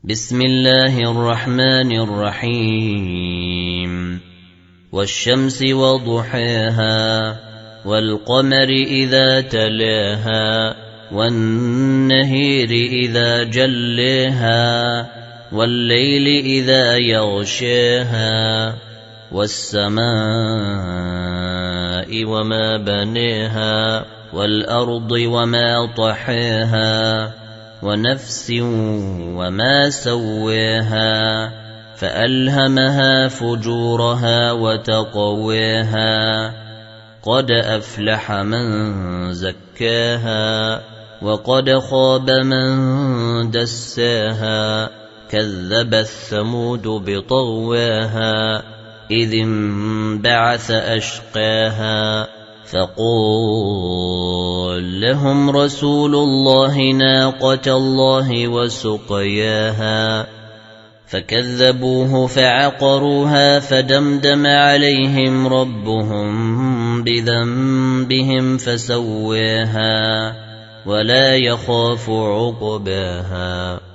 بسم الله الرحمن الرحيم والشمس وضحاها والقمر إذا تلاها والنهر إذا جلاها والليل إذا يغشاها والسماء وما بناها والأرض وما طحاها ونفس وما سواها فألهمها فجورها وتقواها قد أفلح من زكاها وقد خاب من دساها كذبت ثمود بطغواها إذ انبعث أشقاها فقال لهم رسول الله ناقة الله وسقياها فكذبوه فعقروها فدمدم عليهم ربهم بذنبهم فسواها ولا يخاف عقباها.